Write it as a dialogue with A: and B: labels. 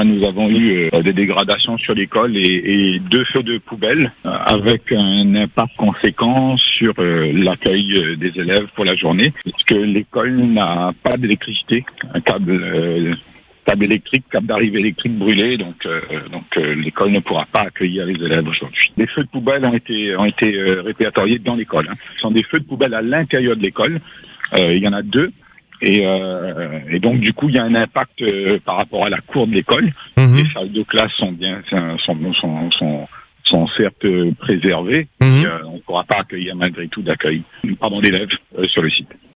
A: nous avons eu des dégradations sur l'école et 2 feux de poubelle avec un impact conséquent sur l'accueil des élèves pour la journée, puisque l'école n'a pas d'électricité, un câble électrique, câble d'arrivée électrique brûlé, donc l'école ne pourra pas accueillir les élèves aujourd'hui. Les feux de poubelle ont été répertoriés dans l'école. Ce sont des feux de poubelle à l'intérieur de l'école. Il y en a 2. Et donc du coup il y a un impact par rapport à la cour de l'école. Les salles de classe sont certes préservées, mais on ne pourra pas accueillir malgré tout d'élèves sur le site.